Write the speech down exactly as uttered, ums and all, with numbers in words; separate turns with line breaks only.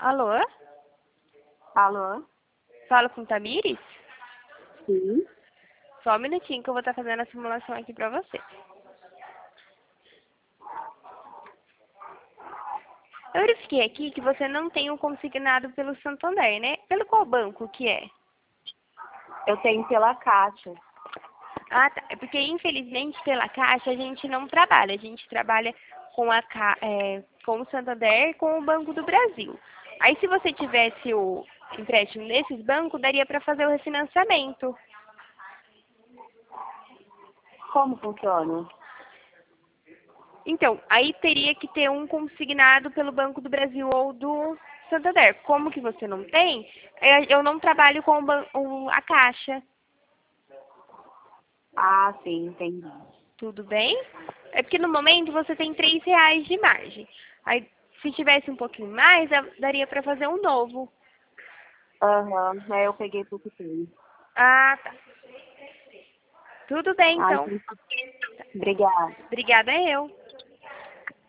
Alô?
Alô?
Falo com Tamires?
Sim.
Só um minutinho que eu vou estar fazendo a simulação aqui pra você. Eu verifiquei aqui que você não tem um consignado pelo Santander, né? Pelo qual banco que é?
Eu tenho pela Caixa.
Ah, tá. É porque, infelizmente, pela Caixa a gente não trabalha. A gente trabalha com, a, Ca- é, com o Santander e com o Banco do Brasil. Aí, se você tivesse o empréstimo nesses bancos, daria para fazer o refinanciamento.
Como funciona?
Então, aí teria que ter um consignado pelo Banco do Brasil ou do Santander. Como que você não tem, é, eu não trabalho com o ban- o- a Caixa.
Ah, sim, entendi.
Tudo bem? É porque no momento você tem três reais de margem. Aí, se tivesse um pouquinho mais, da- daria para fazer um novo.
Aham, é, eu peguei pouco tempo.
Ah, tá. Tudo bem,
Ah,
então.
então, obrigada.
Obrigada eu.